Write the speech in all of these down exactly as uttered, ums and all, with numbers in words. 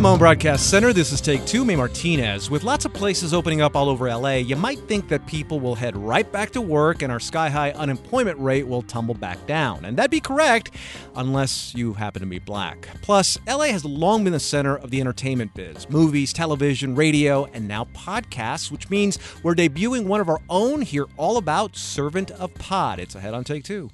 Own Broadcast Center, this is Take Two. May Martinez. With lots of places opening up all over L A, you might think that people will head right back to work and our sky-high unemployment rate will tumble back down. And that'd be correct, unless you happen to be black. Plus, L A has long been the center of the entertainment biz. Movies, television, radio, and now podcasts, which means we're debuting one of our own. Hear all about Servant of Pod. It's ahead on Take Two.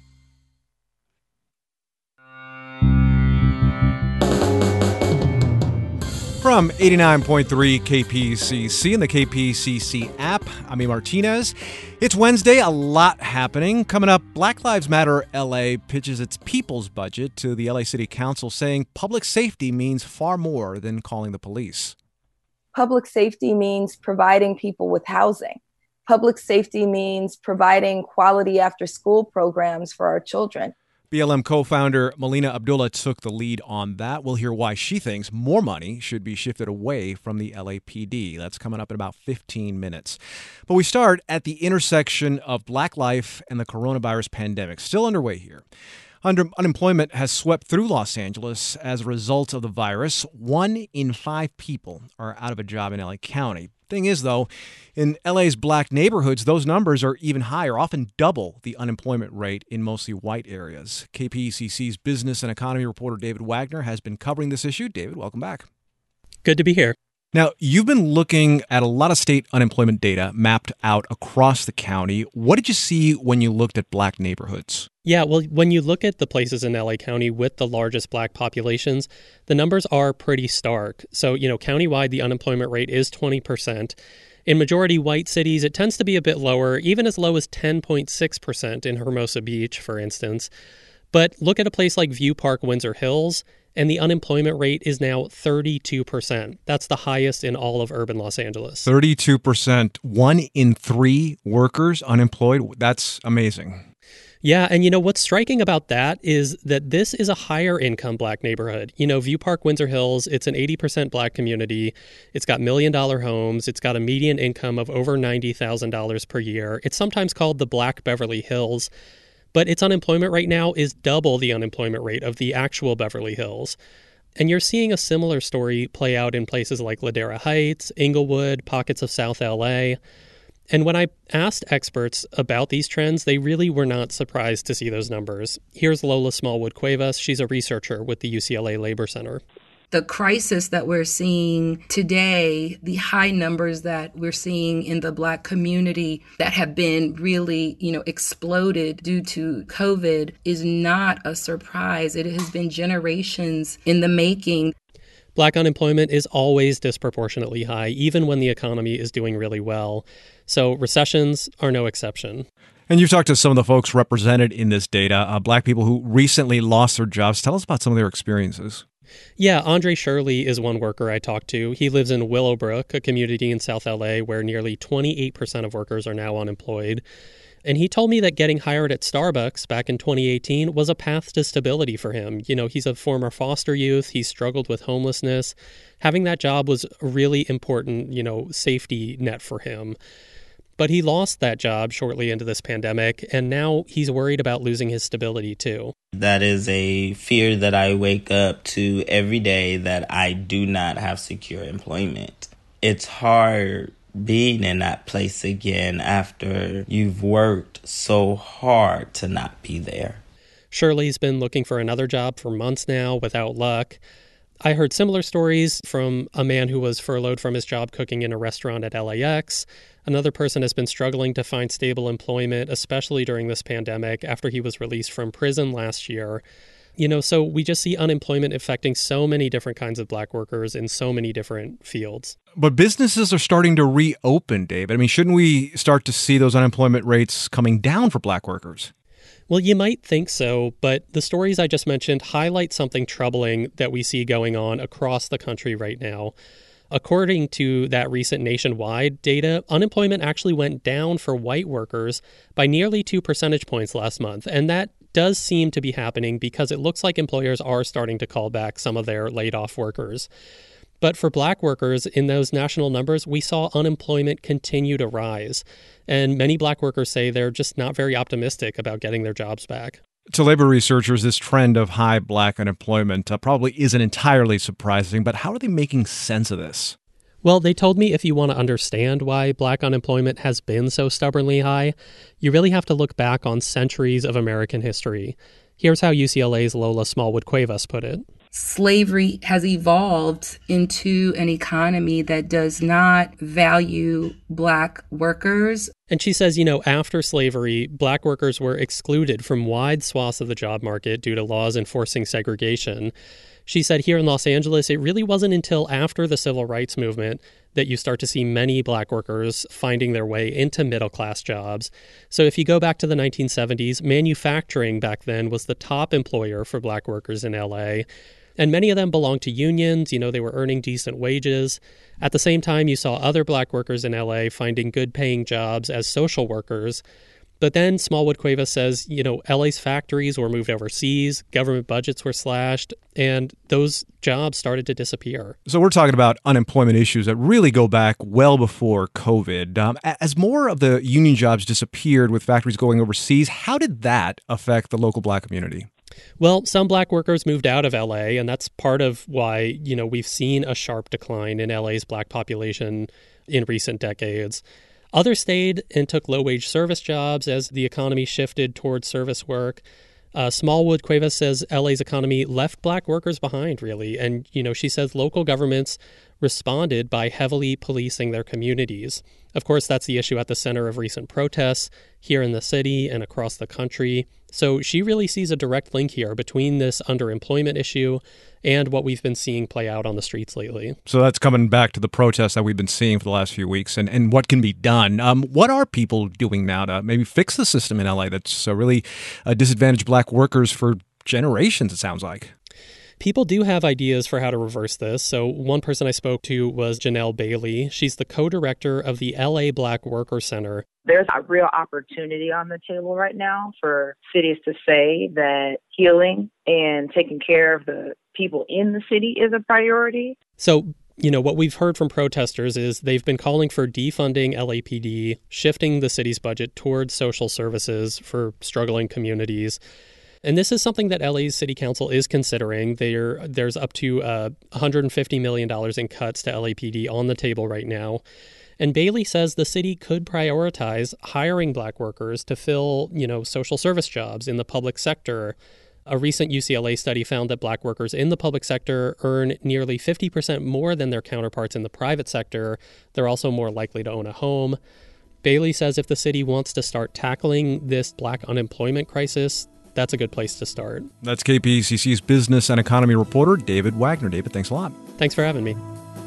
From eighty-nine point three K P C C and the K P C C app, I'm A. Martinez. It's Wednesday, a lot happening. Coming up, Black Lives Matter L A pitches its people's budget to the L A City Council, saying public safety means far more than calling the police. Public safety means providing people with housing. Public safety means providing quality after-school programs for our children. B L M co-founder Melina Abdullah took the lead on that. We'll hear why she thinks more money should be shifted away from the L A P D. That's coming up in about fifteen minutes. But we start at the intersection of Black life and the coronavirus pandemic, still underway here. Under, unemployment has swept through Los Angeles as a result of the virus. One in five people are out of a job in L A County. Thing is, though, in L A's black neighborhoods, those numbers are even higher, often double the unemployment rate in mostly white areas. K P C C's business and economy reporter David Wagner has been covering this issue. David, welcome back. Good to be here. Now, you've been looking at a lot of state unemployment data mapped out across the county. What did you see when you looked at black neighborhoods? Yeah, well, when you look at the places in L A County with the largest black populations, the numbers are pretty stark. So, you know, countywide, the unemployment rate is twenty percent. In majority white cities, it tends to be a bit lower, even as low as ten point six percent in Hermosa Beach, for instance. But look at a place like View Park, Windsor Hills, and the unemployment rate is now thirty-two percent. That's the highest in all of urban Los Angeles. thirty-two percent. One in three workers unemployed. That's amazing. Yeah, and you know, what's striking about that is that this is a higher income black neighborhood. You know, View Park, Windsor Hills, it's an eighty percent black community. It's got million dollar homes. It's got a median income of over ninety thousand dollars per year. It's sometimes called the Black Beverly Hills. But its unemployment right now is double the unemployment rate of the actual Beverly Hills. And you're seeing a similar story play out in places like Ladera Heights, Inglewood, pockets of South L A. And when I asked experts about these trends, they really were not surprised to see those numbers. Here's Lola Smallwood-Cuevas. She's a researcher with the U C L A Labor Center. The crisis that we're seeing today, the high numbers that we're seeing in the Black community that have been really, you know, exploded due to COVID is not a surprise. It has been generations in the making. Black unemployment is always disproportionately high, even when the economy is doing really well. So recessions are no exception. And you've talked to some of the folks represented in this data, uh, black people who recently lost their jobs. Tell us about some of their experiences. Yeah, Andre Shirley is one worker I talked to. He lives in Willowbrook, a community in South L A where nearly twenty-eight percent of workers are now unemployed. And he told me that getting hired at Starbucks back in twenty eighteen was a path to stability for him. You know, he's a former foster youth. He struggled with homelessness. Having that job was a really important, you know, safety net for him. But he lost that job shortly into this pandemic, and now he's worried about losing his stability too. That is a fear that I wake up to every day, that I do not have secure employment. It's hard being in that place again after you've worked so hard to not be there. Shirley's been looking for another job for months now without luck. I heard similar stories from a man who was furloughed from his job cooking in a restaurant at L A X. Another person has been struggling to find stable employment, especially during this pandemic, after he was released from prison last year. You know, so we just see unemployment affecting so many different kinds of black workers in so many different fields. But businesses are starting to reopen, David. I mean, shouldn't we start to see those unemployment rates coming down for black workers? Well, you might think so, but the stories I just mentioned highlight something troubling that we see going on across the country right now. According to that recent nationwide data, unemployment actually went down for white workers by nearly two percentage points last month. And that does seem to be happening because it looks like employers are starting to call back some of their laid-off workers. But for black workers, in those national numbers, we saw unemployment continue to rise. And many black workers say they're just not very optimistic about getting their jobs back. To labor researchers, this trend of high black unemployment uh, probably isn't entirely surprising, but how are they making sense of this? Well, they told me if you want to understand why black unemployment has been so stubbornly high, you really have to look back on centuries of American history. Here's how U C L A's Lola Smallwood-Cuevas put it. Slavery has evolved into an economy that does not value Black workers. And she says, you know, after slavery, Black workers were excluded from wide swaths of the job market due to laws enforcing segregation. She said here in Los Angeles, it really wasn't until after the civil rights movement that you start to see many Black workers finding their way into middle-class jobs. So if you go back to the nineteen seventies, manufacturing back then was the top employer for Black workers in L A, and many of them belonged to unions. You know, they were earning decent wages. At the same time, you saw other Black workers in L A finding good-paying jobs as social workers. But then Smallwood-Cuevas says, you know, L A's factories were moved overseas, government budgets were slashed, and those jobs started to disappear. So we're talking about unemployment issues that really go back well before COVID. Um, as more of the union jobs disappeared with factories going overseas, how did that affect the local Black community? Well, some Black workers moved out of L A, and that's part of why, you know, we've seen a sharp decline in L A's Black population in recent decades. Others stayed and took low-wage service jobs as the economy shifted towards service work. Uh, Smallwood-Cuevas says L A's economy left Black workers behind, really. And, you know, she says local governments responded by heavily policing their communities. Of course, that's the issue at the center of recent protests here in the city and across the country. So she really sees a direct link here between this underemployment issue and what we've been seeing play out on the streets lately. So that's coming back to the protests that we've been seeing for the last few weeks and, and what can be done. Um, what are people doing now to maybe fix the system in L A that's uh, really uh, disadvantaged Black workers for generations, it sounds like? People do have ideas for how to reverse this. So one person I spoke to was Janelle Bailey. She's the co-director of the L A Black Worker Center. There's a real opportunity on the table right now for cities to say that healing and taking care of the people in the city is a priority. So, you know, what we've heard from protesters is they've been calling for defunding L A P D, shifting the city's budget towards social services for struggling communities. And this is something that L A's City Council is considering. There, there's up to uh, one hundred fifty million dollars in cuts to L A P D on the table right now. And Bailey says the city could prioritize hiring Black workers to fill, you know, social service jobs in the public sector. A recent U C L A study found that Black workers in the public sector earn nearly fifty percent more than their counterparts in the private sector. They're also more likely to own a home. Bailey says if the city wants to start tackling this Black unemployment crisis, that's a good place to start. That's K P C C's business and economy reporter, David Wagner. David, thanks a lot. Thanks for having me.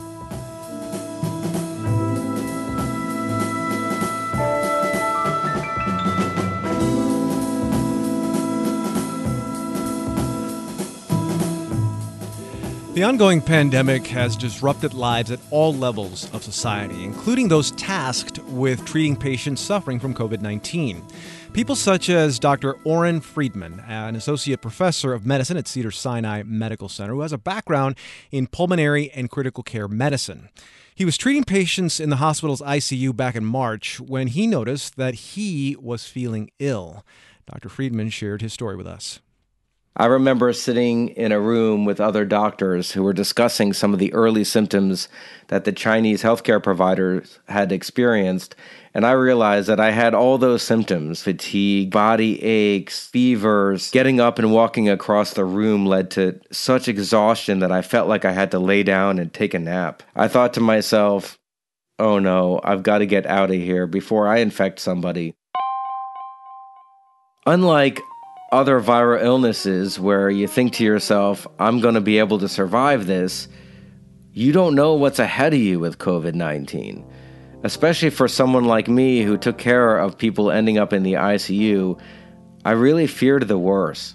The ongoing pandemic has disrupted lives at all levels of society, including those tasked with treating patients suffering from COVID nineteen. People such as Doctor Oren Friedman, an associate professor of medicine at Cedars-Sinai Medical Center, who has a background in pulmonary and critical care medicine. He was treating patients in the hospital's I C U back in March when he noticed that he was feeling ill. Doctor Friedman shared his story with us. I remember sitting in a room with other doctors who were discussing some of the early symptoms that the Chinese healthcare providers had experienced, and I realized that I had all those symptoms: fatigue, body aches, fevers. Getting up and walking across the room led to such exhaustion that I felt like I had to lay down and take a nap. I thought to myself, oh no, I've got to get out of here before I infect somebody. Unlike other viral illnesses where you think to yourself, I'm going to be able to survive this, you don't know what's ahead of you with COVID nineteen. Especially for someone like me who took care of people ending up in the I C U, I really feared the worst.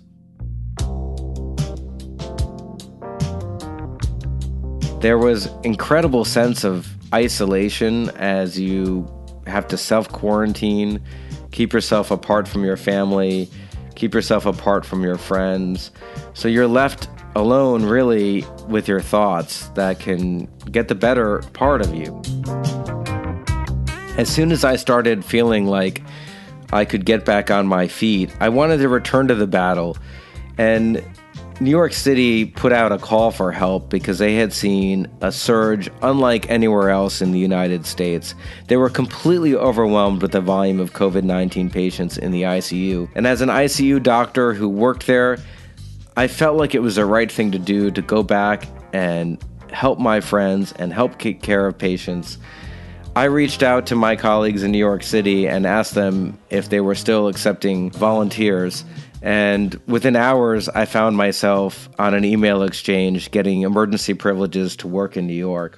There was incredible sense of isolation as you have to self-quarantine, keep yourself apart from your family, keep yourself apart from your friends. So you're left alone, really, with your thoughts that can get the better part of you. As soon as I started feeling like I could get back on my feet. I wanted to return to the battle. And New York City put out a call for help because they had seen a surge unlike anywhere else in the United States. They were completely overwhelmed with the volume of COVID nineteen patients in the I C U. And as an I C U doctor who worked there, I felt like it was the right thing to do to go back and help my friends and help take care of patients. I reached out to my colleagues in New York City and asked them if they were still accepting volunteers. And within hours, I found myself on an email exchange getting emergency privileges to work in New York.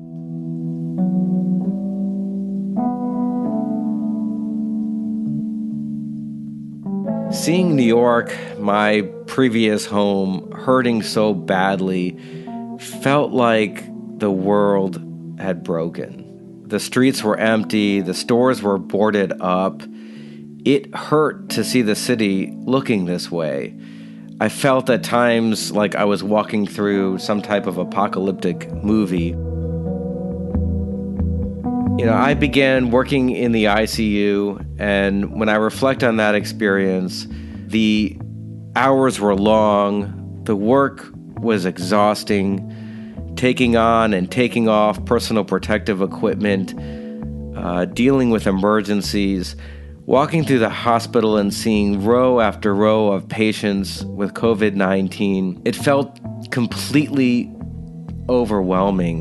Seeing New York, my previous home, hurting so badly, felt like the world had broken. The streets were empty, the stores were boarded up. It hurt to see the city looking this way. I felt at times like I was walking through some type of apocalyptic movie. You know, I began working in the I C U, and when I reflect on that experience, the hours were long, the work was exhausting, taking on and taking off personal protective equipment, uh, dealing with emergencies, walking through the hospital and seeing row after row of patients with COVID nineteen, it felt completely overwhelming.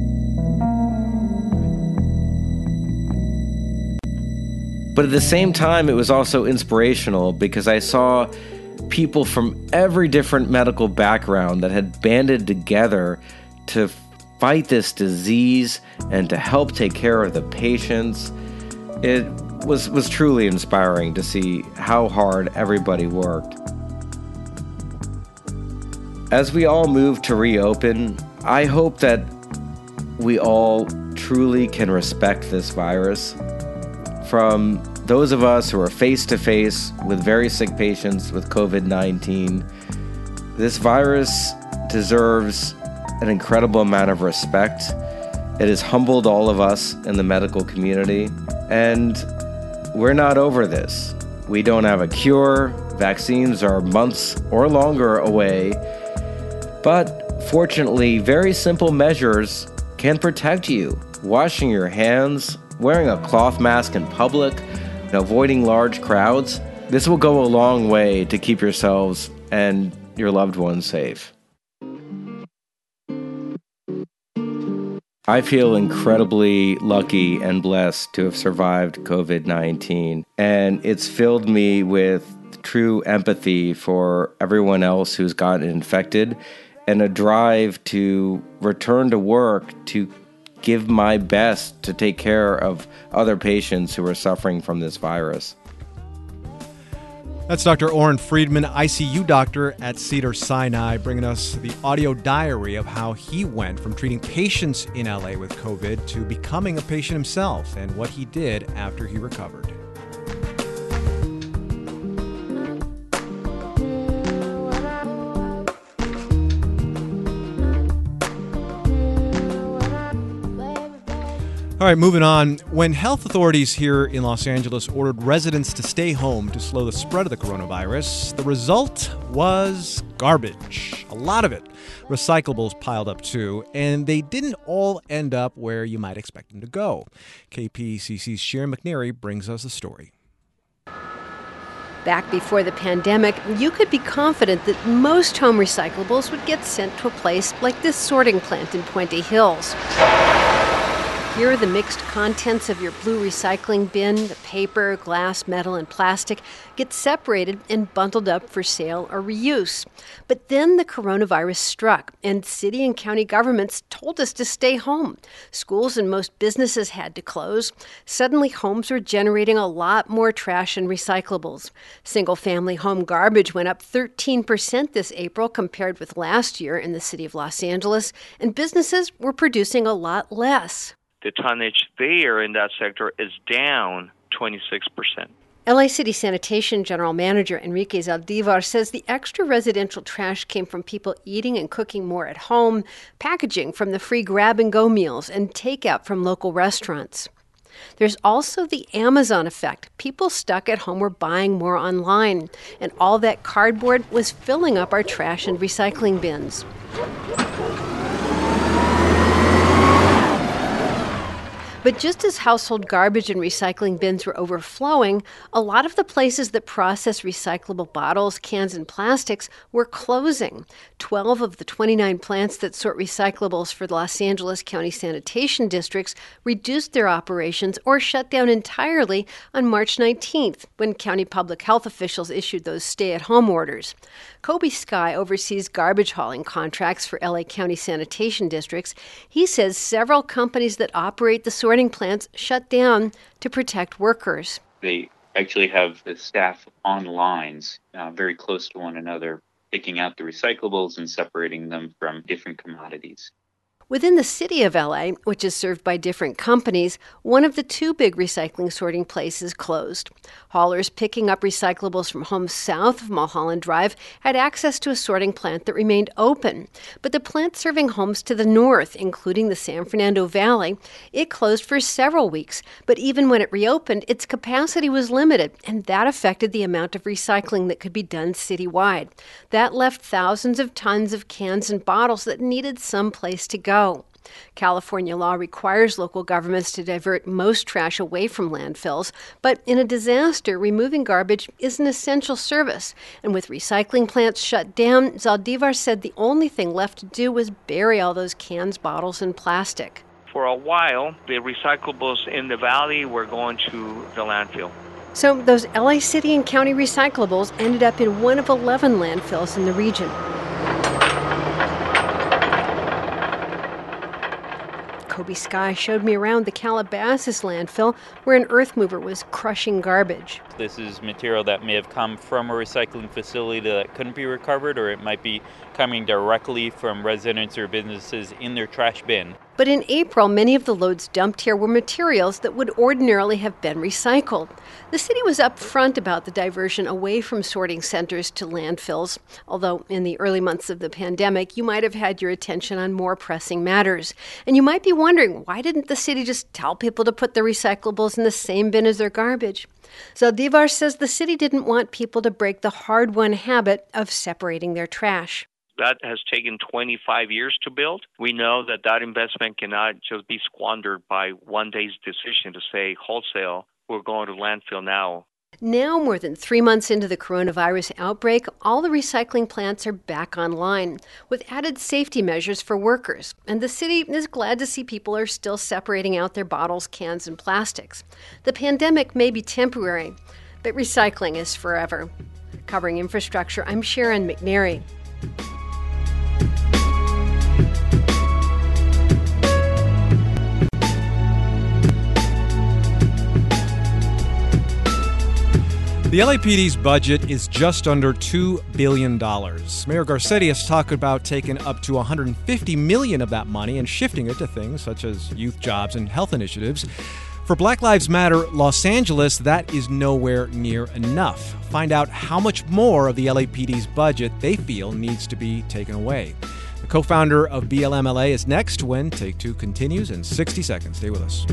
But at the same time, it was also inspirational because I saw people from every different medical background that had banded together to fight this disease and to help take care of the patients. It was, was truly inspiring to see how hard everybody worked. As we all move to reopen, I hope that we all truly can respect this virus. From those of us who are face-to-face with very sick patients with COVID nineteen, this virus deserves an incredible amount of respect. It has humbled all of us in the medical community, and we're not over this. We don't have a cure. Vaccines are months or longer away. But fortunately, very simple measures can protect you. Washing your hands, wearing a cloth mask in public, and avoiding large crowds. This will go a long way to keep yourselves and your loved ones safe. I feel incredibly lucky and blessed to have survived COVID nineteen, and it's filled me with true empathy for everyone else who's gotten infected and a drive to return to work to give my best to take care of other patients who are suffering from this virus. That's Doctor Oren Friedman, I C U doctor at Cedars-Sinai, bringing us the audio diary of how he went from treating patients in L A with COVID to becoming a patient himself and what he did after he recovered. All right, moving on. When health authorities here in Los Angeles ordered residents to stay home to slow the spread of the coronavirus, the result was garbage. A lot of it. Recyclables piled up too, and they didn't all end up where you might expect them to go. K P C C's Sharon McNary brings us the story. Back before the pandemic, you could be confident that most home recyclables would get sent to a place like this sorting plant in Puente Hills. Here, the mixed contents of your blue recycling bin, the paper, glass, metal, and plastic, get separated and bundled up for sale or reuse. But then the coronavirus struck, and city and county governments told us to stay home. Schools and most businesses had to close. Suddenly, homes were generating a lot more trash and recyclables. Single-family home garbage went up thirteen percent this April compared with last year in the city of Los Angeles, and businesses were producing a lot less. The tonnage there in that sector is down twenty-six percent. L A City Sanitation General Manager Enrique Zaldivar says the extra residential trash came from people eating and cooking more at home, packaging from the free grab-and-go meals, and takeout from local restaurants. There's also the Amazon effect. People stuck at home were buying more online, and all that cardboard was filling up our trash and recycling bins. But just as household garbage and recycling bins were overflowing, a lot of the places that process recyclable bottles, cans, and plastics were closing. Twelve of the twenty-nine plants that sort recyclables for the Los Angeles County sanitation districts reduced their operations or shut down entirely on March nineteenth, when county public health officials issued those stay-at-home orders. Kobe Sky oversees garbage hauling contracts for L A County sanitation districts. He says several companies that operate the sorting plants shut down to protect workers. They actually have the staff on lines uh, very close to one another, picking out the recyclables and separating them from different commodities. Within the city of L A, which is served by different companies, one of the two big recycling sorting places closed. Haulers picking up recyclables from homes south of Mulholland Drive had access to a sorting plant that remained open. But the plant serving homes to the north, including the San Fernando Valley, it closed for several weeks. But even when it reopened, its capacity was limited, and that affected the amount of recycling that could be done citywide. That left thousands of tons of cans and bottles that needed some place to go. California law requires local governments to divert most trash away from landfills, but in a disaster, removing garbage is an essential service. And with recycling plants shut down, Zaldivar said the only thing left to do was bury all those cans, bottles, and plastic. For a while, the recyclables in the valley were going to the landfill. So those L A city and county recyclables ended up in one of eleven landfills in the region. Kobe Sky showed me around the Calabasas landfill where an earth mover was crushing garbage. This is material that may have come from a recycling facility that couldn't be recovered, or it might be coming directly from residents or businesses in their trash bin. But in April, many of the loads dumped here were materials that would ordinarily have been recycled. The city was upfront about the diversion away from sorting centers to landfills, although in the early months of the pandemic, you might have had your attention on more pressing matters. And you might be wondering, why didn't the city just tell people to put their recyclables in the same bin as their garbage? Zaldivar says the city didn't want people to break the hard-won habit of separating their trash. That has taken twenty-five years to build. We know that that investment cannot just be squandered by one day's decision to say wholesale, we're going to landfill now. Now, more than three months into the coronavirus outbreak, all the recycling plants are back online with added safety measures for workers. And the city is glad to see people are still separating out their bottles, cans, and plastics. The pandemic may be temporary, but recycling is forever. Covering infrastructure, I'm Sharon McNary. The L A P D's budget is just under two billion dollars. Mayor Garcetti has talked about taking up to one hundred fifty million dollars of that money and shifting it to things such as youth jobs and health initiatives. For Black Lives Matter Los Angeles, that is nowhere near enough. Find out how much more of the L A P D's budget they feel needs to be taken away. The co-founder of B L M L A is next when Take Two continues in sixty seconds. Stay with us.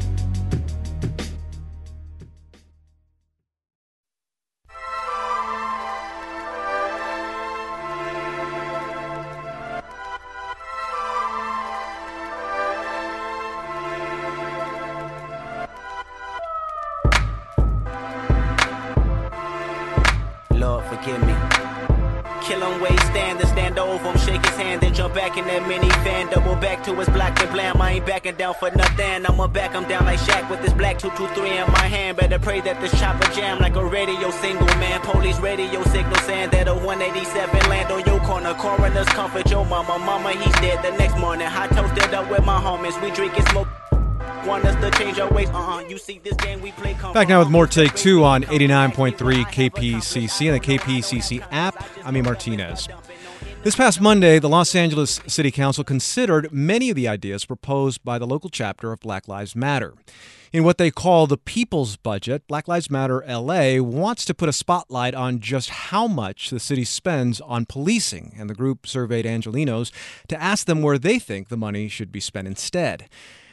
Lord, forgive me. Kill him, wait, stand, then stand over him, shake his hand, then jump back in that minivan, double back to his black and blam. I ain't backing down for nothing. I'ma back him down like Shaq with this black two two three in my hand. Better pray that this chopper jam like a radio single, man. Police radio signal saying that a one eighty-seven land on your corner. Coroners comfort your mama, mama, he's dead the next morning. Hot toasted up with my homies, we drinking smoke. Want us to change our ways, uh-uh. You see this game we play. Back now with more Take Two on eighty-nine point three K P C C and the K P C C app. I'm E. Martinez. This past Monday, the Los Angeles City Council considered many of the ideas proposed by the local chapter of Black Lives Matter. In what they call the People's Budget, Black Lives Matter L A wants to put a spotlight on just how much the city spends on policing, and the group surveyed Angelenos to ask them where they think the money should be spent instead.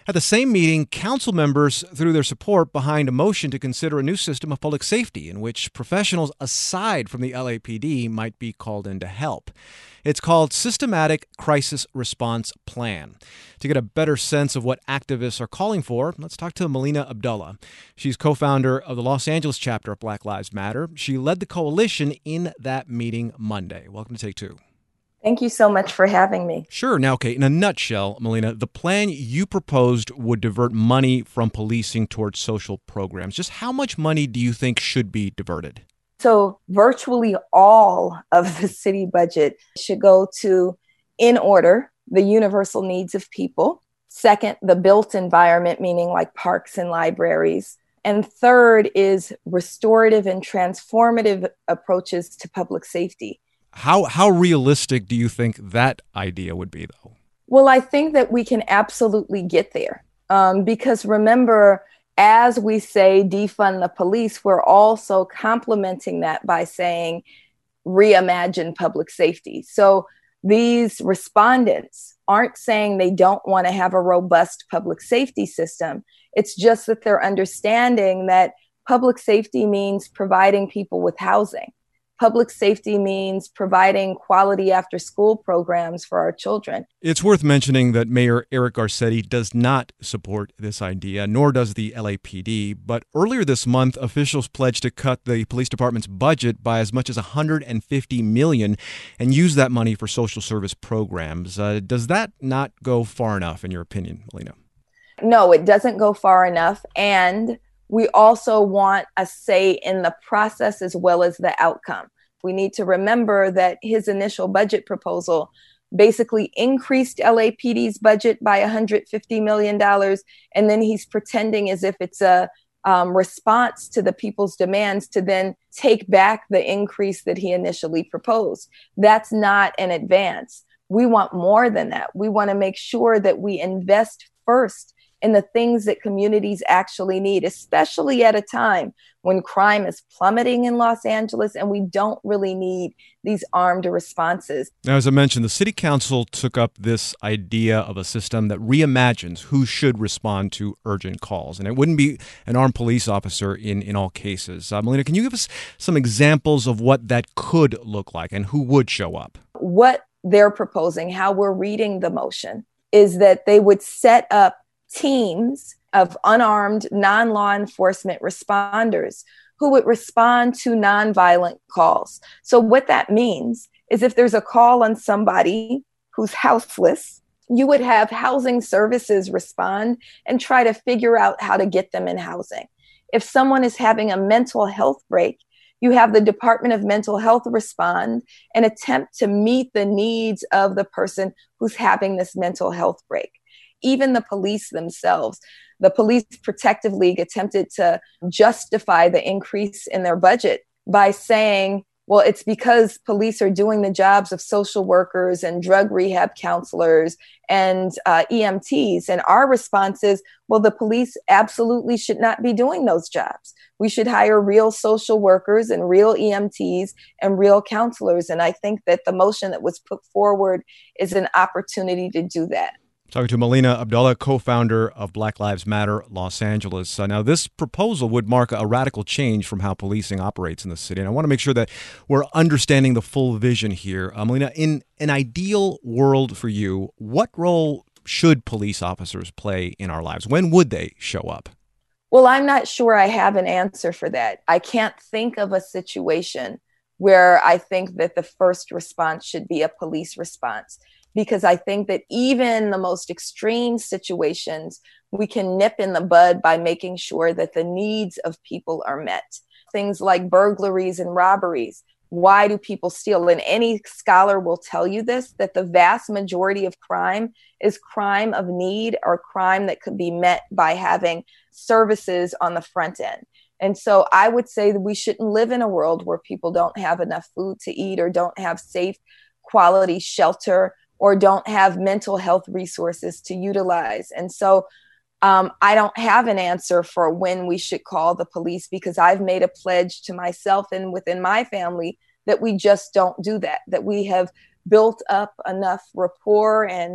At the same meeting, council members threw their support behind a motion to consider a new system of public safety in which professionals aside from the L A P D might be called in to help. It's called Systematic Crisis Response Plan. To get a better sense of what activists are calling for, let's talk to Melina Abdullah. She's co-founder of the Los Angeles chapter of Black Lives Matter. She led the coalition in that meeting Monday. Welcome to Take Two. Thank you so much for having me. Sure. Now, okay, in a nutshell, Melina, the plan you proposed would divert money from policing towards social programs. Just how much money do you think should be diverted? So virtually all of the city budget should go to, in order, the universal needs of people. Second, the built environment, meaning like parks and libraries. And third is restorative and transformative approaches to public safety. How how realistic do you think that idea would be, though? Well, I think that we can absolutely get there. Um, because remember, as we say defund the police, we're also complementing that by saying reimagine public safety. So these respondents aren't saying they don't want to have a robust public safety system. It's just that they're understanding that public safety means providing people with housing. Public safety means providing quality after-school programs for our children. It's worth mentioning that Mayor Eric Garcetti does not support this idea, nor does the L A P D. But earlier this month, officials pledged to cut the police department's budget by as much as one hundred fifty million dollars and use that money for social service programs. Uh, does that not go far enough, in your opinion, Melina? No, it doesn't go far enough. And we also want a say in the process as well as the outcome. We need to remember that his initial budget proposal basically increased L A P D's budget by one hundred fifty million dollars. And then he's pretending as if it's a um, response to the people's demands to then take back the increase that he initially proposed. That's not an advance. We want more than that. We want to make sure that we invest first in the things that communities actually need, especially at a time when crime is plummeting in Los Angeles and we don't really need these armed responses. Now, as I mentioned, the city council took up this idea of a system that reimagines who should respond to urgent calls. And it wouldn't be an armed police officer in, in all cases. Uh, Melina, can you give us some examples of what that could look like and who would show up? What they're proposing, how we're reading the motion, is that they would set up teams of unarmed, non-law enforcement responders who would respond to nonviolent calls. So what that means is if there's a call on somebody who's houseless, you would have housing services respond and try to figure out how to get them in housing. If someone is having a mental health break, you have the Department of Mental Health respond and attempt to meet the needs of the person who's having this mental health break. Even the police themselves, the Police Protective League attempted to justify the increase in their budget by saying, well, it's because police are doing the jobs of social workers and drug rehab counselors and uh, E M Ts. And our response is, well, the police absolutely should not be doing those jobs. We should hire real social workers and real E M Ts and real counselors. And I think that the motion that was put forward is an opportunity to do that. Talking to Melina Abdullah, co-founder of Black Lives Matter Los Angeles. Uh, now, this proposal would mark a radical change from how policing operates in the city. And I want to make sure that we're understanding the full vision here. Uh, Melina, in an ideal world for you, what role should police officers play in our lives? When would they show up? Well, I'm not sure I have an answer for that. I can't think of a situation where I think that the first response should be a police response. Because I think that even the most extreme situations, we can nip in the bud by making sure that the needs of people are met. Things like burglaries and robberies. Why do people steal? And any scholar will tell you this, that the vast majority of crime is crime of need or crime that could be met by having services on the front end. And so I would say that we shouldn't live in a world where people don't have enough food to eat or don't have safe, quality shelter or don't have mental health resources to utilize. And so um, I don't have an answer for when we should call the police because I've made a pledge to myself and within my family that we just don't do that, that we have built up enough rapport and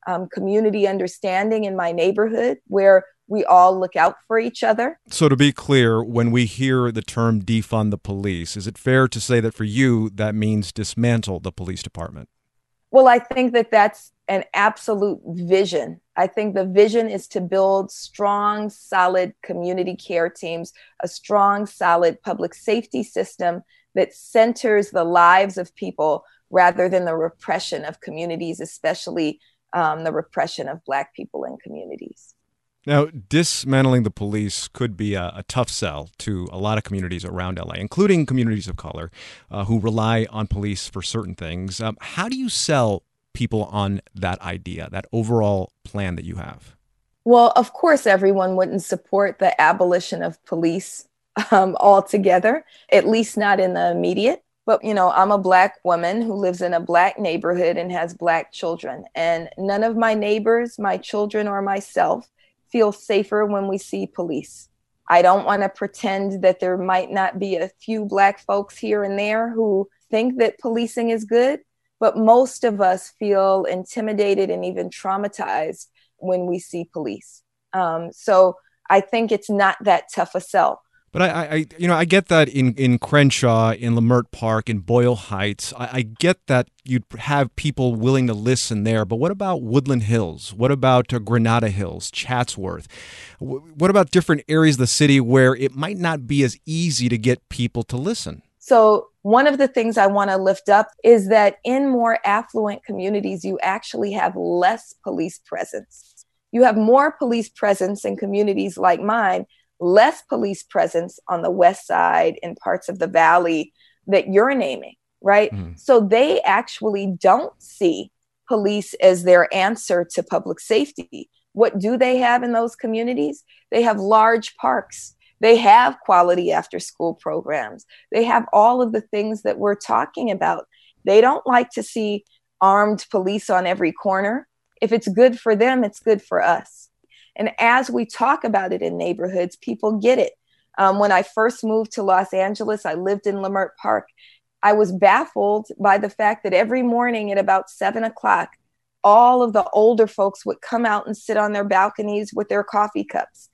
um, community understanding in my neighborhood where we all look out for each other. So to be clear, when we hear the term defund the police, is it fair to say that for you, that means dismantle the police department? Well, I think that that's an absolute vision. I think the vision is to build strong, solid community care teams, a strong, solid public safety system that centers the lives of people rather than the repression of communities, especially um, the repression of Black people in communities. Now, dismantling the police could be a, a tough sell to a lot of communities around L A, including communities of color uh, who rely on police for certain things. Um, how do you sell people on that idea, that overall plan that you have? Well, of course, everyone wouldn't support the abolition of police um, altogether, at least not in the immediate. But, you know, I'm a Black woman who lives in a Black neighborhood and has Black children. And none of my neighbors, my children, or myself feel safer when we see police. I don't want to pretend that there might not be a few Black folks here and there who think that policing is good, but most of us feel intimidated and even traumatized when we see police. Um, so I think it's not that tough a sell. But I, I, you know, I get that in, in Crenshaw, in Leimert Park, in Boyle Heights. I, I get that you'd have people willing to listen there. But what about Woodland Hills? What about uh, Granada Hills, Chatsworth? W- what about different areas of the city where it might not be as easy to get people to listen? So one of the things I want to lift up is that in more affluent communities, you actually have less police presence. You have more police presence in communities like mine, less police presence on the west side in parts of the valley that you're naming, right? Mm. So they actually don't see police as their answer to public safety. What do they have in those communities? They have large parks. They have quality after school programs. They have all of the things that we're talking about. They don't like to see armed police on every corner. If it's good for them, it's good for us. And as we talk about it in neighborhoods, people get it. Um, when I first moved to Los Angeles, I lived in Leimert Park. I was baffled by the fact that every morning at about seven o'clock, all of the older folks would come out and sit on their balconies with their coffee cups.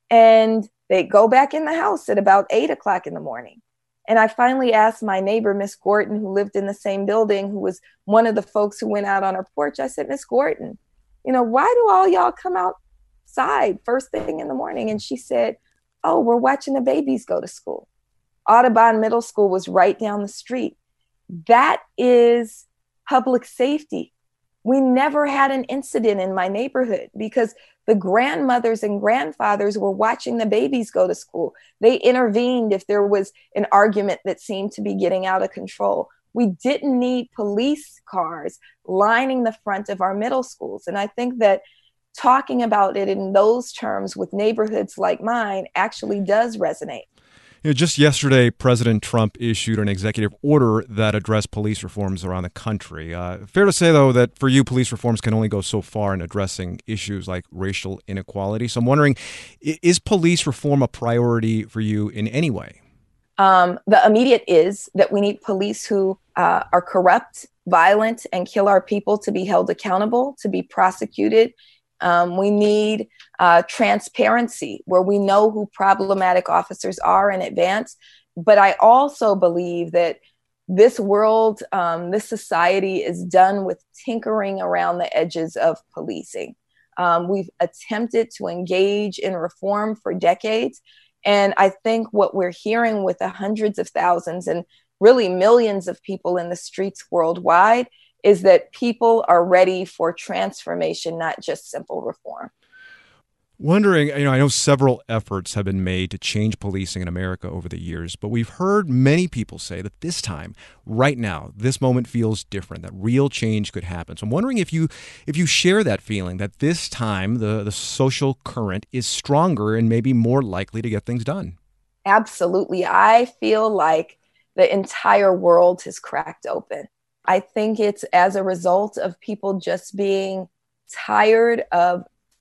And they'd go back in the house at about eight o'clock in the morning. And I finally asked my neighbor, Miss Gorton, who lived in the same building, who was one of the folks who went out on her porch. I said, Miss Gorton, you know, why do all y'all come out outside first thing in the morning? And she said, oh, we're watching the babies go to school. Audubon Middle School was right down the street. That is public safety. We never had an incident in my neighborhood because the grandmothers and grandfathers were watching the babies go to school. They intervened if there was an argument that seemed to be getting out of control. We didn't need police cars lining the front of our middle schools. And I think that talking about it in those terms with neighborhoods like mine actually does resonate. You know, just yesterday, President Trump issued an executive order that addressed police reforms around the country. Uh, fair to say, though, that for you, police reforms can only go so far in addressing issues like racial inequality. So I'm wondering, is police reform a priority for you in any way? Um, the immediate is that we need police who uh, are corrupt, violent, and kill our people to be held accountable, to be prosecuted. Um, we need uh, transparency where we know who problematic officers are in advance. But I also believe that this world, um, this society is done with tinkering around the edges of policing. Um, we've attempted to engage in reform for decades. And I think what we're hearing with the hundreds of thousands and really millions of people in the streets worldwide is that people are ready for transformation, not just simple reform. Wondering, you know, I know several efforts have been made to change policing in America over the years, but we've heard many people say that this time, right now, this moment feels different, that real change could happen. So I'm wondering if you if you share that feeling that this time the, the social current is stronger and maybe more likely to get things done. Absolutely. I feel like the entire world has cracked open. I think it's as a result of people just being tired of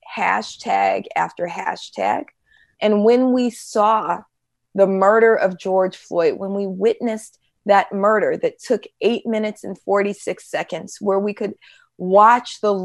hashtag after hashtag. And when we saw the murder of George Floyd, when we witnessed that murder that took eight minutes and forty-six seconds, where we could watch the look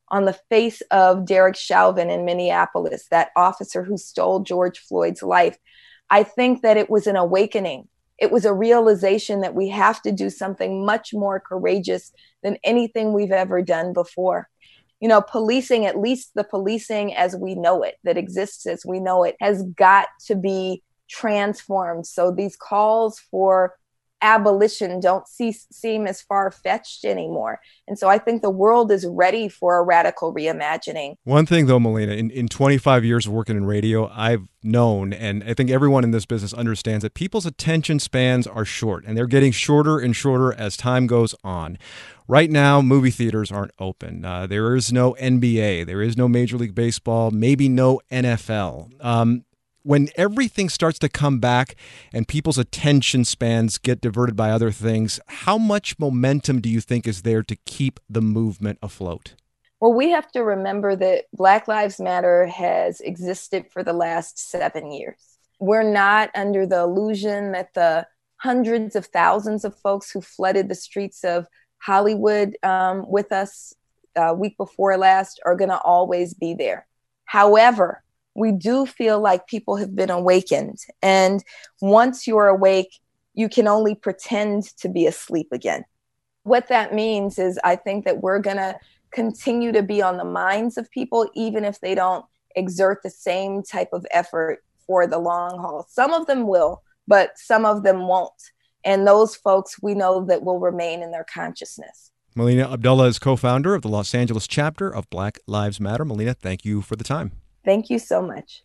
on the face of Derek Chauvin in Minneapolis, that officer who stole George Floyd's life. I think that it was an awakening. It was a realization that we have to do something much more courageous than anything we've ever done before. You know, policing, at least the policing as we know it, that exists as we know it, has got to be transformed. So these calls for abolition don't see, seem as far-fetched anymore. And so I think the world is ready for a radical reimagining. One thing, though, Melina, in, in twenty-five years of working in radio, I've known, and I think everyone in this business understands, that people's attention spans are short, and they're getting shorter and shorter as time goes on. Right now, movie theaters aren't open. Uh, there is no N B A. There is no Major League Baseball, maybe no N F L. Um, when everything starts to come back and people's attention spans get diverted by other things, how much momentum do you think is there to keep the movement afloat? Well, we have to remember that Black Lives Matter has existed for the last seven years. We're not under the illusion that the hundreds of thousands of folks who flooded the streets of Hollywood um, with us uh, week before last are going to always be there. However, we do feel like people have been awakened. And once you're awake, you can only pretend to be asleep again. What that means is I think that we're going to continue to be on the minds of people, even if they don't exert the same type of effort for the long haul. Some of them will, but some of them won't. And those folks, we know that will remain in their consciousness. Melina Abdullah is co-founder of the Los Angeles chapter of Black Lives Matter. Melina, thank you for the time. Thank you so much.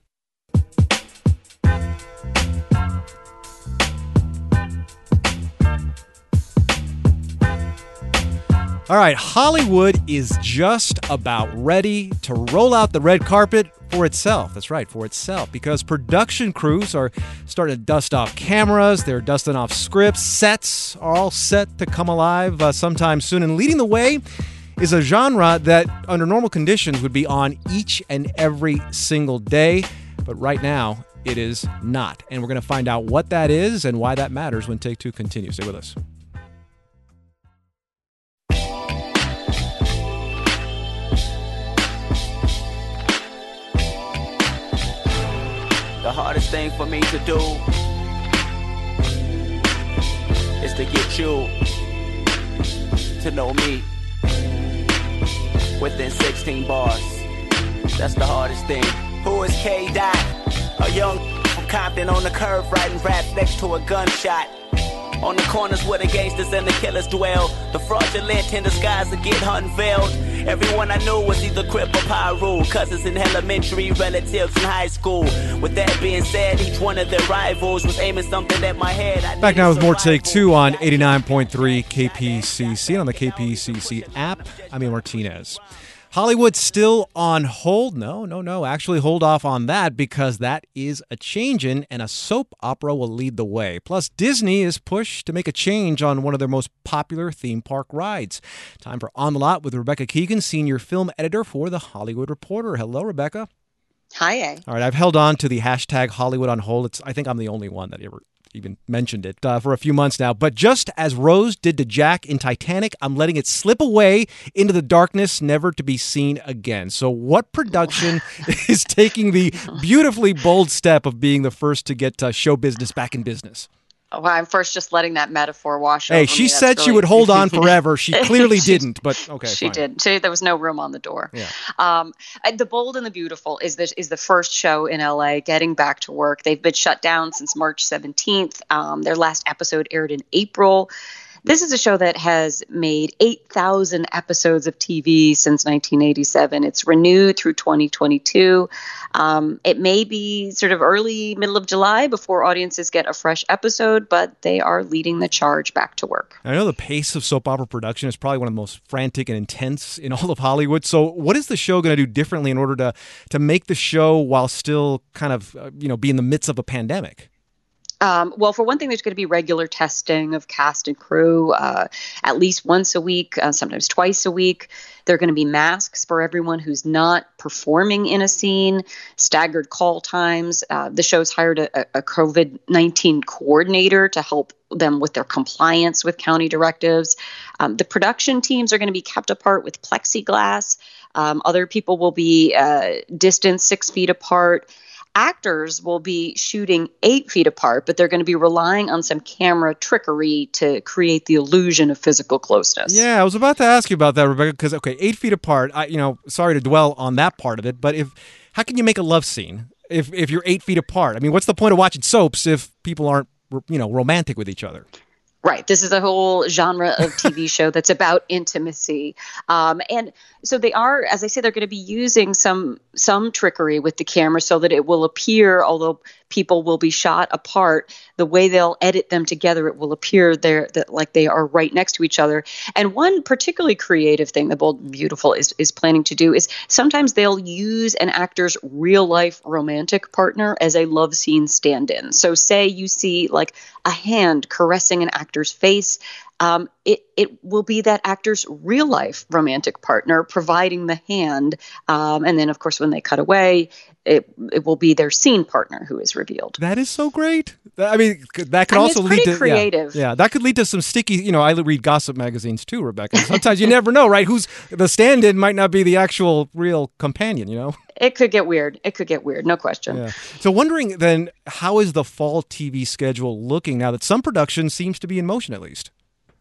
All right, Hollywood is just about ready to roll out the red carpet for itself. That's right, for itself, because production crews are starting to dust off cameras, they're dusting off scripts, sets are all set to come alive uh, sometime soon. And leading the way is a genre that under normal conditions would be on each and every single day. But right now, it is not. And we're going to find out what that is and why that matters when Take Two continues. Stay with us. The hardest thing for me to do is to get you to know me within sixteen bars. That's the hardest thing. Who is K. Dot? A young from Compton on the curve writing rap next to a gunshot. On the corners where the gangsters and the killers dwell. The fraudulent in disguise to get unveiled. Everyone I knew was either Crip or Pyru. Cousins in elementary, relatives in high school. With that being said, each one of their rivals was aiming something at my head. I Back now with more Take Two on eighty-nine point three K P C C and on the K P C C app. I'm Ian Martinez. Hollywood still on hold? No, no, no. Actually, hold off on that because that is a change-in and a soap opera will lead the way. Plus, Disney is pushed to make a change on one of their most popular theme park rides. Time for On the Lot with Rebecca Keegan, senior film editor for The Hollywood Reporter. Hello, Rebecca. Hi, A. All right, I've held on to the hashtag Hollywood on hold. It's, I think I'm the only one that ever even mentioned it uh, for a few months now. But just as Rose did to Jack in Titanic, I'm letting it slip away into the darkness, never to be seen again. So what production is taking the beautifully bold step of being the first to get uh, show business back in business? Well, I'm first just letting that metaphor wash over Hey, me. she That's said really... she would hold on forever. She clearly she, didn't, but okay, She fine. did. She, there was no room on the door. Yeah. Um, The Bold and the Beautiful is the, is the first show in L A getting back to work. They've been shut down since March seventeenth. Um, their last episode aired in April. This is a show that has made eight thousand episodes of T V since nineteen eighty-seven. It's renewed through twenty twenty-two. Um, it may be sort of early, middle of July before audiences get a fresh episode, but they are leading the charge back to work. I know the pace of soap opera production is probably one of the most frantic and intense in all of Hollywood. So what is the show going to do differently in order to, to make the show while still kind of, uh, you know, be in the midst of a pandemic? Um, well, for one thing, there's going to be regular testing of cast and crew uh, at least once a week, uh, sometimes twice a week. There are going to be masks for everyone who's not performing in a scene, staggered call times. Uh, the show's hired a, a COVID nineteen coordinator to help them with their compliance with county directives. Um, the production teams are going to be kept apart with plexiglass. Um, other people will be uh, distanced six feet apart. Actors will be shooting eight feet apart, but they're going to be relying on some camera trickery to create the illusion of physical closeness. Yeah, I was about to ask you about that, Rebecca, because, okay, eight feet apart, I, you know, sorry to dwell on that part of it, but if how can you make a love scene if, if you're eight feet apart? I mean, what's the point of watching soaps if people aren't, you know, romantic with each other? Right. This is a whole genre of T V show that's about intimacy. Um, and so they are, as I say, they're going to be using some some trickery with the camera so that it will appear, although people will be shot apart, the way they'll edit them together, it will appear there that like they are right next to each other. And one particularly creative thing that Bold and Beautiful is, is planning to do is sometimes they'll use an actor's real life romantic partner as a love scene stand-in. So say you see like a hand caressing an actor's face. Um, it, it will be that actor's real life romantic partner providing the hand. Um, and then, of course, when they cut away, it it will be their scene partner who is revealed. That is so great. I mean, that could I mean, also it's lead to creative. Yeah, yeah, that could lead to some sticky. You know, I read gossip magazines too, Rebecca. Sometimes you never know, right? Who's the stand-in might not be the actual real companion. You know, it could get weird. It could get weird. No question. Yeah. So, wondering then, how is the fall T V schedule looking now that some production seems to be in motion at least?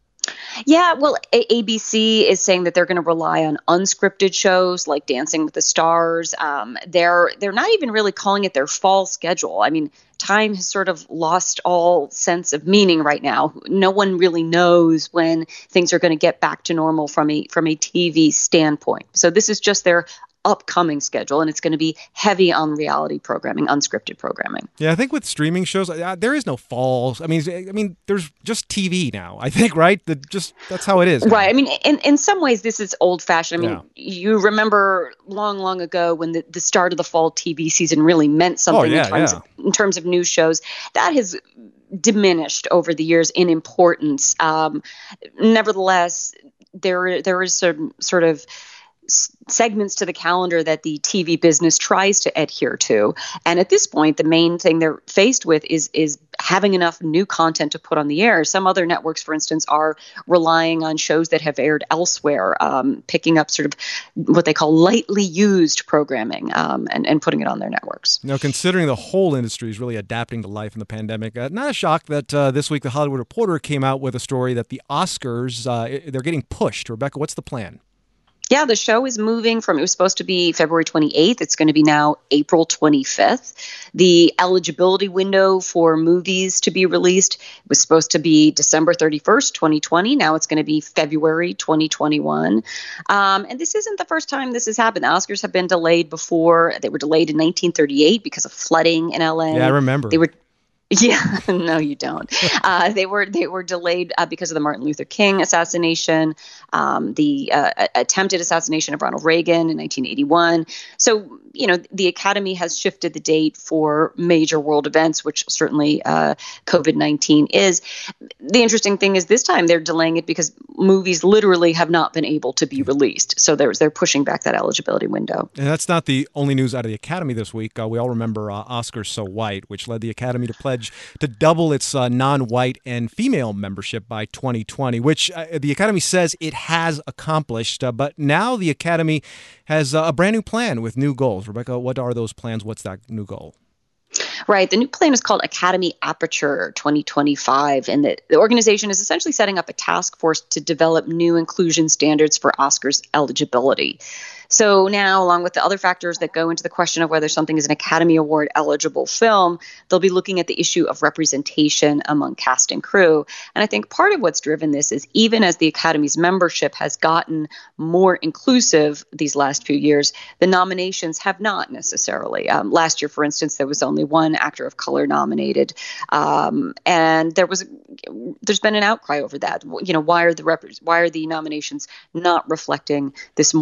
Yeah, well, A B C is saying that they're going to rely on unscripted shows like Dancing with the Stars. Um, they're they're not even really calling it their fall schedule. I mean, time has sort of lost all sense of meaning right now. No one really knows when things are going to get back to normal from a from a T V standpoint. So this is just their upcoming schedule, and it's going to be heavy on reality programming, unscripted programming. Yeah, I think with streaming shows, uh, there is no fall. I mean, I mean, there's just T V now. I think, right? The, just that's how it is now. Right. I mean, in in some ways, this is old fashioned. I mean, Yeah. you remember long, long ago when the, the start of the fall T V season really meant something Oh, yeah, in terms yeah. of, in terms of news shows. That has diminished over the years in importance. Um, nevertheless, there there is some sort of s- segments to the calendar that the T V business tries to adhere to. And at this point, the main thing they're faced with is is having enough new content to put on the air. Some other networks, for instance, are relying on shows that have aired elsewhere, um, picking up sort of what they call lightly used programming um, and, and putting it on their networks. Now, considering the whole industry is really adapting to life in the pandemic, uh, not a shock that uh, this week the Hollywood Reporter came out with a story that the Oscars, uh, they're getting pushed. Rebecca, what's the plan? Yeah, the show is moving from, it was supposed to be February twenty-eighth. It's going to be now April twenty-fifth. The eligibility window for movies to be released was supposed to be December thirty-first, twenty twenty. Now it's going to be February twenty twenty-one. Um, and this isn't the first time this has happened. The Oscars have been delayed before. They were delayed in nineteen thirty-eight because of flooding in L A. Yeah, I remember. They were Yeah, no, you don't. Uh, they were they were delayed uh, because of the Martin Luther King assassination, um, the uh, attempted assassination of Ronald Reagan in nineteen eighty-one. So, you know, the Academy has shifted the date for major world events, which certainly uh, COVID nineteen is. The interesting thing is this time they're delaying it because movies literally have not been able to be released. So there's they're pushing back that eligibility window. And that's not the only news out of the Academy this week. Uh, we all remember uh, Oscars So White, which led the Academy to pledge to double its uh, non-white and female membership by twenty twenty, which uh, the Academy says it has accomplished. Uh, but now the Academy has uh, a brand new plan with new goals. Rebecca, what are those plans? What's that new goal? Right. The new plan is called Academy Aperture twenty twenty-five, and the, the organization is essentially setting up a task force to develop new inclusion standards for Oscars eligibility. So now, along with the other factors that go into the question of whether something is an Academy Award eligible film, they'll be looking at the issue of representation among cast and crew. And I think part of what's driven this is even as the Academy's membership has gotten more inclusive these last few years, the nominations have not necessarily. Um, last year, for instance, there was only one actor of color nominated, um, and there was there's been an outcry over that. You know, why are the rep- why are the nominations not reflecting this more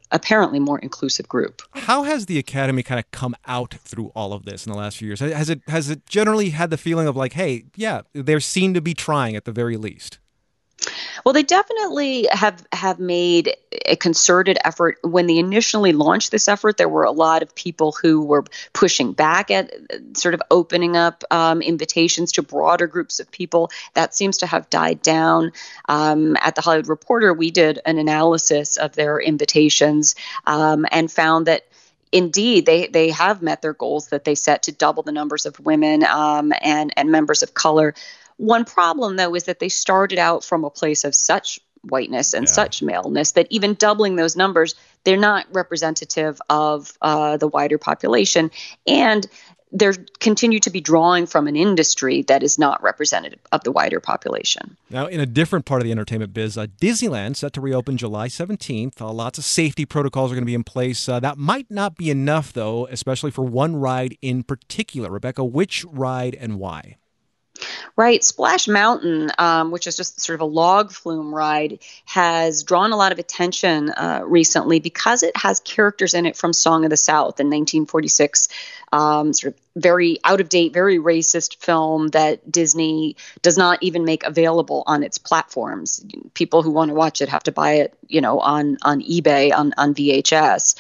apparently more inclusive group. How has the Academy kind of come out through all of this in the last few years? Has it has it generally had the feeling of like, hey, yeah, they're seen to be trying at the very least? Well, they definitely have have made a concerted effort. When they initially launched this effort, there were a lot of people who were pushing back at sort of opening up um, invitations to broader groups of people. That seems to have died down. Um, at the Hollywood Reporter, we did an analysis of their invitations um, and found that indeed, they they have met their goals that they set to double the numbers of women um, and and members of color. One problem, though, is that they started out from a place of such whiteness and yeah. such maleness that even doubling those numbers, they're not representative of uh, the wider population. And they continue to be drawing from an industry that is not representative of the wider population. Now, in a different part of the entertainment biz, uh, Disneyland set to reopen July seventeenth. Uh, lots of safety protocols are going to be in place. Uh, that might not be enough, though, especially for one ride in particular. Rebecca, which ride and why? Right. Splash Mountain, um, which is just sort of a log flume ride, has drawn a lot of attention uh, recently because it has characters in it from Song of the South in nineteen forty-six, um, sort of very out of date, very racist film that Disney does not even make available on its platforms. People who want to watch it have to buy it, you know, on on eBay, on on V H S.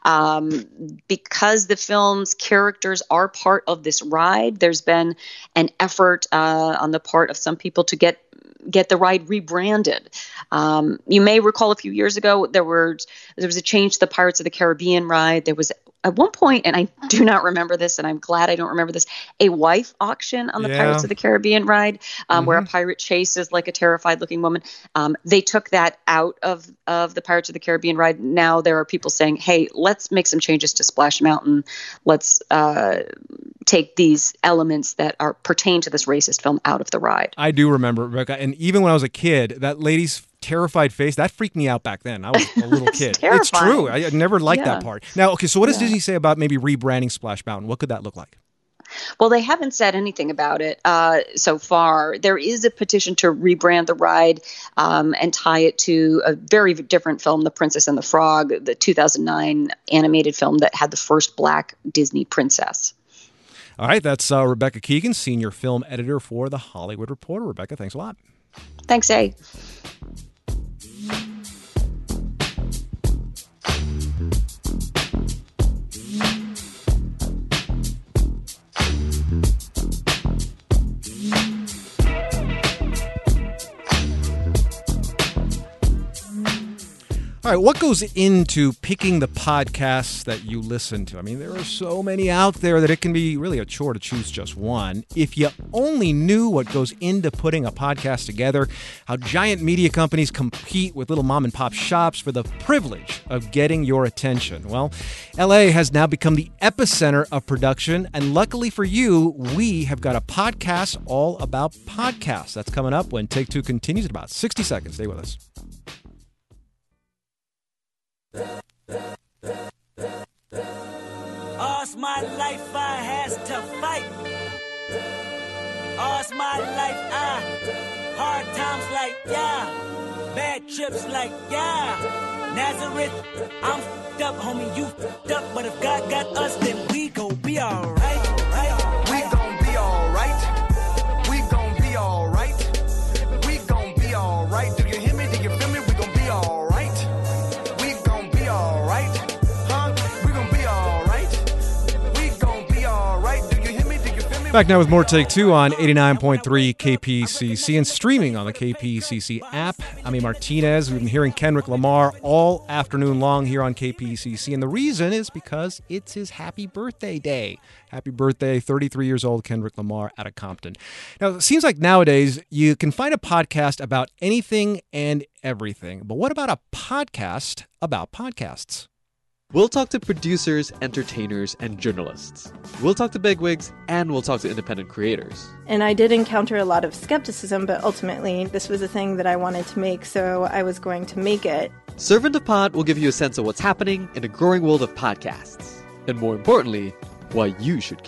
Um, because the film's characters are part of this ride, there's been an effort uh, on the part of some people to get get the ride rebranded. Um, you may recall a few years ago there were there was a change to the Pirates of the Caribbean ride. There was at one point, and I do not remember this, and I'm glad I don't remember this, a wife auction on the yeah. Pirates of the Caribbean ride, um, mm-hmm. where a pirate chases like a terrified looking woman. Um, they took that out of, of the Pirates of the Caribbean ride. Now there are people saying, hey, let's make some changes to Splash Mountain. Let's uh, take these elements that are pertain to this racist film out of the ride. I do remember, Rebecca, and even when I was a kid, that lady's terrified face, that freaked me out back then. I was a little kid. Terrifying. It's true. I, I never liked yeah. that part. Now, okay, so what does yeah. Disney say about maybe rebranding Splash Mountain? What could that look like? Well, they haven't said anything about it uh, so far. There is a petition to rebrand the ride um, and tie it to a very different film, The Princess and the Frog, the two thousand nine animated film that had the first black Disney princess. All right, that's uh, Rebecca Keegan, senior film editor for The Hollywood Reporter. Rebecca, thanks a lot. Thanks, A. All right, what goes into picking the podcasts that you listen to? I mean, there are so many out there that it can be really a chore to choose just one. If you only knew what goes into putting a podcast together, how giant media companies compete with little mom and pop shops for the privilege of getting your attention. Well, L A has now become the epicenter of production, and luckily for you, we have got a podcast all about podcasts. That's coming up when Take Two continues in about sixty seconds. Stay with us. All's my life I has to fight. All's my life I hard times like yeah, bad trips like yeah. Nazareth, I'm f***ed up, homie, you f***ed up. But if God got us, then we gon' be alright. Right? We gon' be alright. We gon' be alright. We gon' be alright. Do you hear me? Do you feel me? We gon' be alright. Back now with more Take Two on eighty-nine point three K P C C and streaming on the K P C C app. I'm A. Martinez. We've been hearing Kendrick Lamar all afternoon long here on K P C C, and the reason is because it's his happy birthday day. Happy birthday, thirty-three years old, Kendrick Lamar out of Compton. Now, it seems like nowadays you can find a podcast about anything and everything, but what about a podcast about podcasts? We'll talk to producers, entertainers, and journalists. We'll talk to bigwigs, and we'll talk to independent creators. And I did encounter a lot of skepticism, but ultimately, this was a thing that I wanted to make, so I was going to make it. Servant of Pod will give you a sense of what's happening in a growing world of podcasts. And more importantly, why you should care.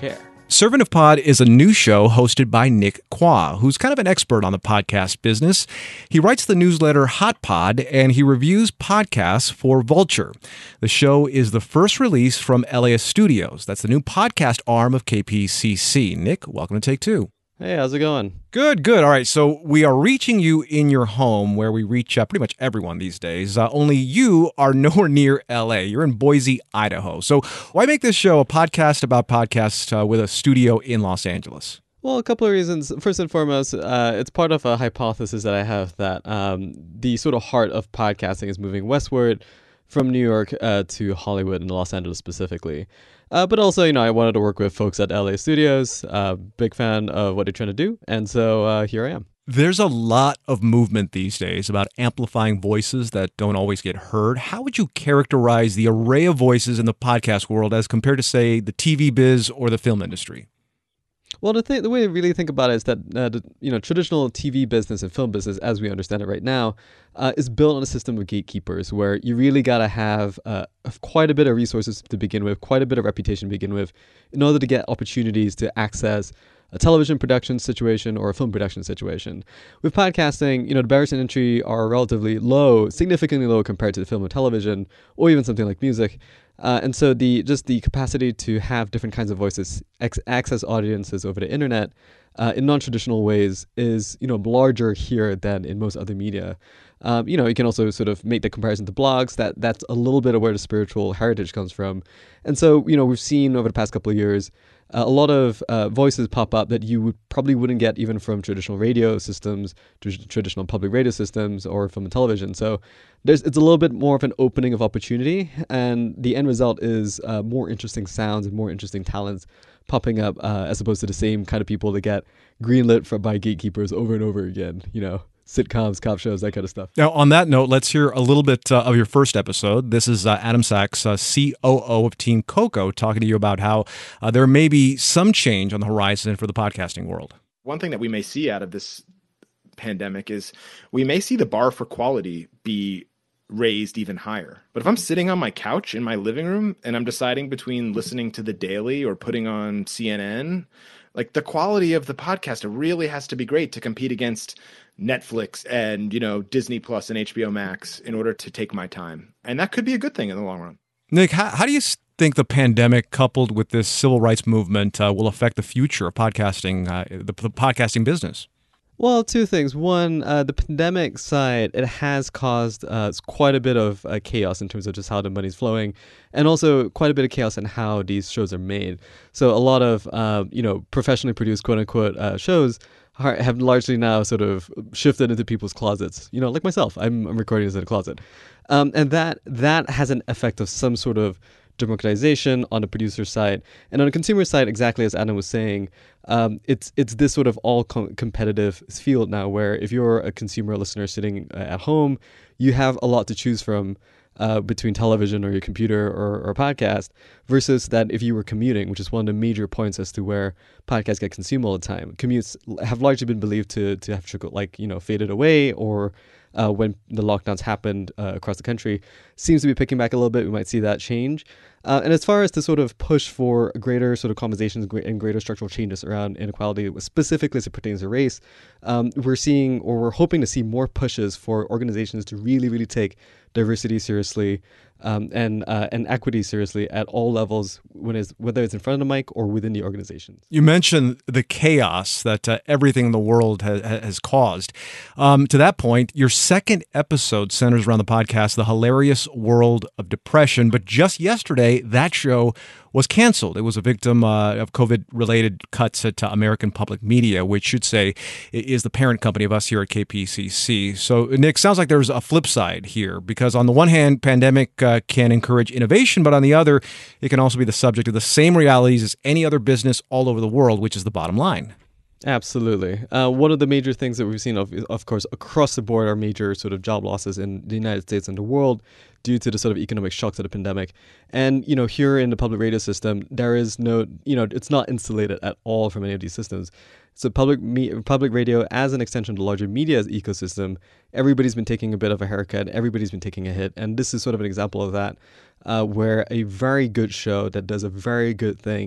Servant of Pod is a new show hosted by Nick Quah, who's kind of an expert on the podcast business. He writes the newsletter Hot Pod, and he reviews podcasts for Vulture. The show is the first release from Elias Studios. That's the new podcast arm of K P C C. Nick, welcome to Take Two. Hey, how's it going? Good, good. All right, so we are reaching you in your home where we reach uh, pretty much everyone these days. Uh, only you are nowhere near L A. You're in Boise, Idaho. So why make this show a podcast about podcasts uh, with a studio in Los Angeles? Well, a couple of reasons. First and foremost, uh, it's part of a hypothesis that I have that um, the sort of heart of podcasting is moving westward from New York uh, to Hollywood and Los Angeles specifically. Uh, but also, you know, I wanted to work with folks at L A Studios. Uh, big fan of what they're trying to do. And so uh, here I am. There's a lot of movement these days about amplifying voices that don't always get heard. How would you characterize the array of voices in the podcast world as compared to, say, the T V biz or the film industry? Well, the, th- the way I really think about it is that uh, the, you know, traditional T V business and film business, as we understand it right now, uh, is built on a system of gatekeepers where you really got to have uh, quite a bit of resources to begin with, quite a bit of reputation to begin with, in order to get opportunities to access a television production situation or a film production situation. With podcasting, you know, the barriers to entry are relatively low, significantly low compared to the film or television, or even something like music. Uh, and so the just the capacity to have different kinds of voices ex- access audiences over the internet uh, in non-traditional ways is, you know, larger here than in most other media. Um, you know, you can also sort of make the comparison to blogs. That that's a little bit of where the spiritual heritage comes from. And so, you know, we've seen over the past couple of years Uh, a lot of uh, voices pop up that you would probably wouldn't get even from traditional radio systems, tr- traditional public radio systems, or from television. So there's it's a little bit more of an opening of opportunity, and the end result is uh, more interesting sounds and more interesting talents popping up, uh, as opposed to the same kind of people that get greenlit for, by gatekeepers over and over again. You know, sitcoms, cop shows, that kind of stuff. Now, on that note, let's hear a little bit uh, of your first episode. This is uh, Adam Sachs, uh, C O O of Team Coco, talking to you about how uh, there may be some change on the horizon for the podcasting world. One thing that we may see out of this pandemic is we may see the bar for quality be raised even higher. But if I'm sitting on my couch in my living room and I'm deciding between listening to The Daily or putting on C N N, like the quality of the podcast really has to be great to compete against Netflix and, you know, Disney Plus and H B O Max in order to take my time. And that could be a good thing in the long run. Nick, how, how do you think the pandemic coupled with this civil rights movement uh, will affect the future of podcasting, uh, the, the podcasting business? Well, two things. One, uh, the pandemic side, it has caused uh, quite a bit of uh, chaos in terms of just how the money's flowing, and also quite a bit of chaos in how these shows are made. So a lot of, uh, you know, professionally produced quote-unquote uh, shows are, have largely now sort of shifted into people's closets. You know, like myself, I'm, I'm recording this in a closet. Um, and that that has an effect of some sort of democratization on the producer side, and on the consumer side, exactly as Adam was saying, um, it's it's this sort of all com- competitive field now, where if you're a consumer listener sitting uh, at home, you have a lot to choose from uh, between television or your computer or, or a podcast, versus that if you were commuting, which is one of the major points as to where podcasts get consumed all the time. Commutes have largely been believed to to have like you know faded away, or Uh, when the lockdowns happened uh, across the country, seems to be picking back a little bit. We might see that change. Uh, and as far as the sort of push for greater sort of conversations and greater structural changes around inequality, specifically as it pertains to race, um, we're seeing, or we're hoping to see more pushes for organizations to really, really take diversity seriously um, and uh, and equity seriously at all levels, when it's, whether it's in front of the mic or within the organizations. You mentioned the chaos that uh, everything in the world ha- has caused. Um, to that point, your second episode centers around the podcast, The Hilarious World of Depression. But just yesterday, that show was canceled. It was a victim uh, of COVID-related cuts at uh, American Public Media, which should say is the parent company of us here at K P C C. So, Nick, sounds like there's a flip side here, because on the one hand, pandemic uh, can encourage innovation, but on the other, it can also be the subject of the same realities as any other business all over the world, which is the bottom line. Absolutely. Uh, one of the major things that we've seen, of, of course, across the board are major sort of job losses in the United States and the world due to the sort of economic shocks of the pandemic. And, you know, here in the public radio system, there is no, you know, it's not insulated at all from any of these systems. So public me- public radio, as an extension of the larger media ecosystem, everybody's been taking a bit of a haircut. Everybody's been taking a hit. And this is sort of an example of that, uh, where a very good show that does a very good thing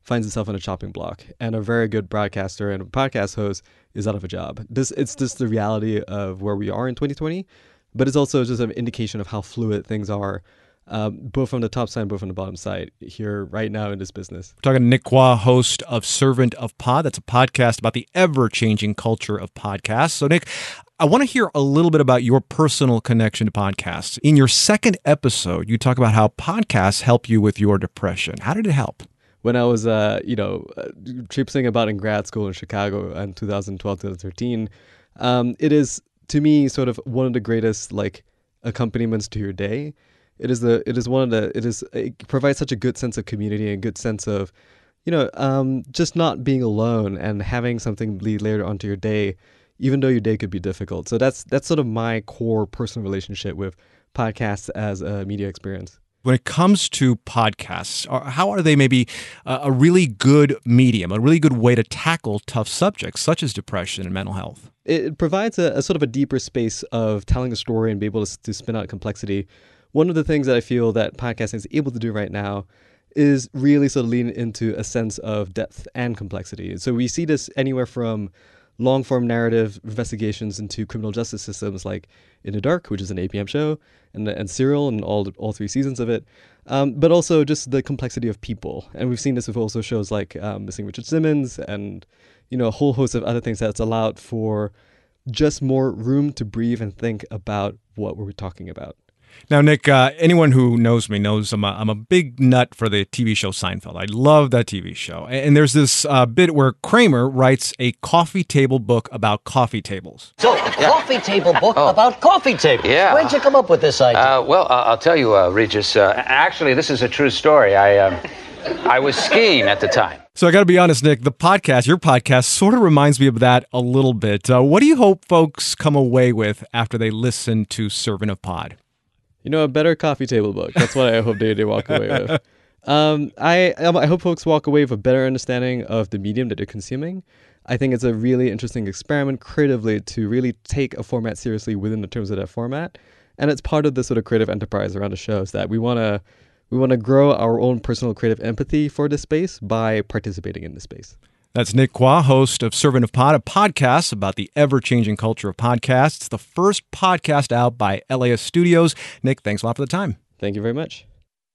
finds itself on a chopping block, and a very good broadcaster and podcast host is out of a job. This it's just the reality of where we are in twenty twenty, but it's also just an indication of how fluid things are, um, both from the top side and both from the bottom side here right now in this business. We're talking to Nick Quah, host of Servant of Pod. That's a podcast about the ever-changing culture of podcasts. So, Nick, I want to hear a little bit about your personal connection to podcasts. In your second episode, you talk about how podcasts help you with your depression. How did it help? When I was, uh, you know, uh, traipsing about in grad school in Chicago in two thousand twelve, twenty thirteen, um, it is, to me, sort of one of the greatest, like, accompaniments to your day. It is the, it is one of the, it is, it provides such a good sense of community and a good sense of, you know, um, just not being alone and having something bleed later onto your day, even though your day could be difficult. So that's that's sort of my core personal relationship with podcasts as a media experience. When it comes to podcasts, how are they maybe a really good medium, a really good way to tackle tough subjects such as depression and mental health? It provides a, a sort of a deeper space of telling a story and be able to, to spin out complexity. One of the things that I feel that podcasting is able to do right now is really sort of lean into a sense of depth and complexity. So we see this anywhere from long-form narrative investigations into criminal justice systems like In the Dark, which is an A P M show, and and Serial and all all three seasons of it, um, but also just the complexity of people. And we've seen this with also shows like um, Missing Richard Simmons and, you know, a whole host of other things that's allowed for just more room to breathe and think about what we're talking about. Now, Nick, uh, anyone who knows me knows I'm a, I'm a big nut for the T V show Seinfeld. I love that T V show. And there's this uh, bit where Kramer writes a coffee table book about coffee tables. So, a coffee table book Oh. about coffee tables. Yeah. Where'd you come up with this idea? Uh, well, uh, I'll tell you, uh, Regis. Uh, actually, this is a true story. I um, I was skiing at the time. So I got to be honest, Nick, the podcast, your podcast, sort of reminds me of that a little bit. Uh, what do you hope folks come away with after they listen to Servant of Pod? You know, a better coffee table book. That's what I hope they, they walk away with. Um, I I hope folks walk away with a better understanding of the medium that they're consuming. I think it's a really interesting experiment creatively to really take a format seriously within the terms of that format. And it's part of the sort of creative enterprise around the show is that we want to we want to grow our own personal creative empathy for this space by participating in this space. That's Nick Quah, host of Servant of Pod, a podcast about the ever-changing culture of podcasts. It's the first podcast out by L A S Studios. Nick, thanks a lot for the time. Thank you very much.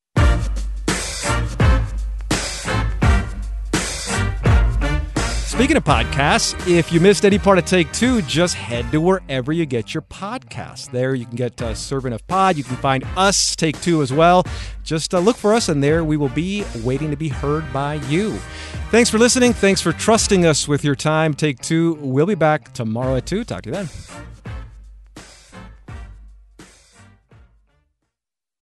Speaking of podcasts, if you missed any part of Take Two, just head to wherever you get your podcasts. There you can get uh, Servant of Pod. You can find us, Take Two, as well. Just uh, look for us, and there we will be waiting to be heard by you. Thanks for listening. Thanks for trusting us with your time. Take Two. We'll be back tomorrow at two. Talk to you then.